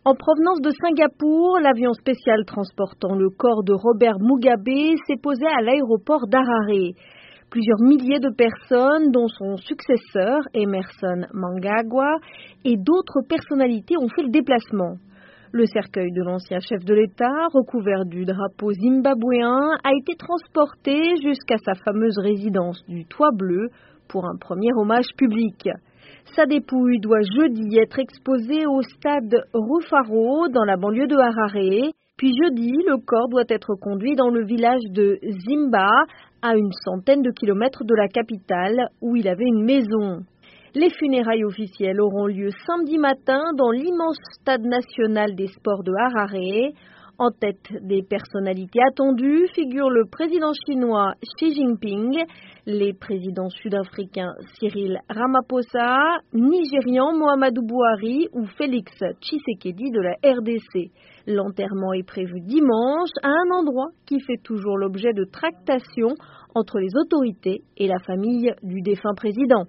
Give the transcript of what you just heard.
En provenance de Singapour, l'avion spécial transportant le corps de Robert Mugabe s'est posé à l'aéroport d'Harare. Plusieurs milliers de personnes, dont son successeur, Emmerson Mnangagwa, et d'autres personnalités ont fait le déplacement. Le cercueil de l'ancien chef de l'État, recouvert du drapeau zimbabwéen, a été transporté jusqu'à sa fameuse résidence du Toit Bleu pour un premier hommage public. Sa dépouille doit jeudi être exposée au stade Rufaro dans la banlieue de Harare. Puis jeudi, le corps doit être conduit dans le village de Zimba, à une centaine de kilomètres de la capitale, où il avait une maison. Les funérailles officielles auront lieu samedi matin dans l'immense stade national des sports de Harare. En tête des personnalités attendues figurent le président chinois Xi Jinping, les présidents sud-africains Cyril Ramaphosa, nigérian Muhammadu Buhari ou Félix Tshisekedi de la RDC. L'enterrement est prévu dimanche à un endroit qui fait toujours l'objet de tractations entre les autorités et la famille du défunt président.